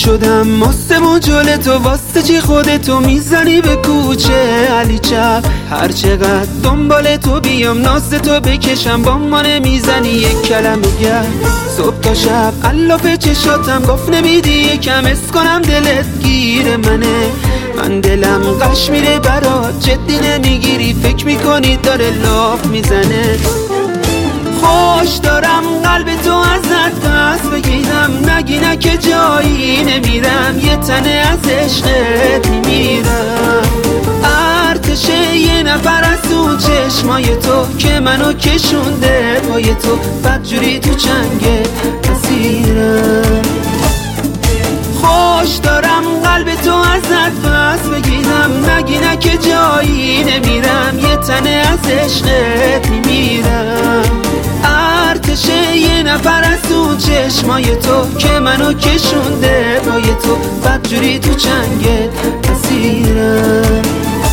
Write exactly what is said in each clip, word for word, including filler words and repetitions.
شدم آسمون جلو تو، واسه چی خودتو میزنی به کوچه علی چپ؟ هر چقدر دنبال تو بیام ناز تو بکشم با ما نمیزنی یک کلمه گر. صبح تا شب علاف چشاتم گفت نمیدی یکم اس کنم دلت گیر منه. من دلم قش میره برات جدی نمیگیری، فکر میکنی داره لاف میزنه. خوش دارم قلب تو ازت دست بگیرم، نگی نه که جایی نمیرم، یه تنه از عشقت میمیرم. ارتش یه نفر از اون چشمای تو که منو کشونده پای تو، بدجوری تو چنگ اسیرم. خوش دارم قلب تو ازت دست بگیرم، نگی نه که جایی نمیرم، یه تنه از عشقت میمیرم. ارتش یه نفر از اون چشمای تو که منو کشونده پای تو، بدجوری تو چنگت اسیرم.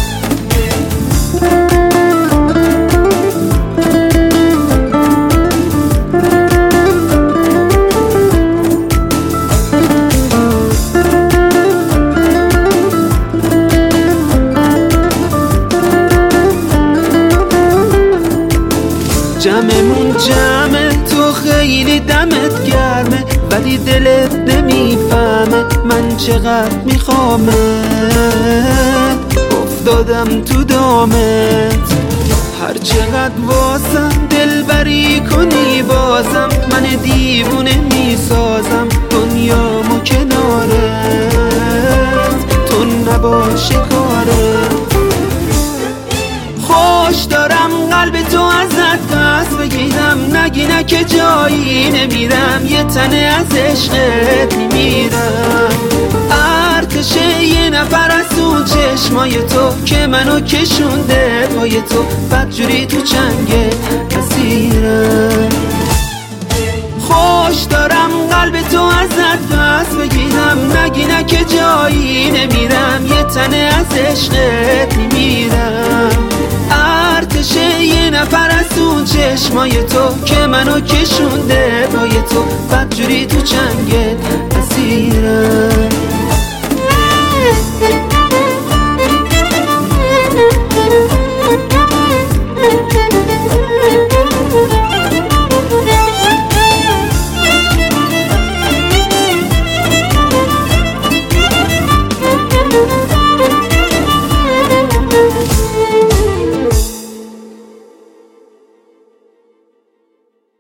جمعمون جمعه، تو خیلی دمت گرمه، ولی دلت نمیفهمه من چقدر میخوامت. افتادم تو دامت، هر چقدر واسم دل بری کنی بازم، من دیوونه میسازم دنیامو کنارت، تو نباشه کارت. خوش دارم قلب تو ازت دست بگیرم، نگی نه که جایی نمیرم، یه تنه از عشقت میمیرم. ارتش یه نفر از اون چشمای تو که منو کشونده پای تو، بدجوری تو چنگ اسیرم. خوش دارم قلب تو ازت دست بگیرم، نگی نه که جایی نمیرم، یه تنه از عشقت میمیرم. ارتش یه نفر از اون چشمای تو که منو کشونده پای تو، بدجوری تو چنگ اسیرم.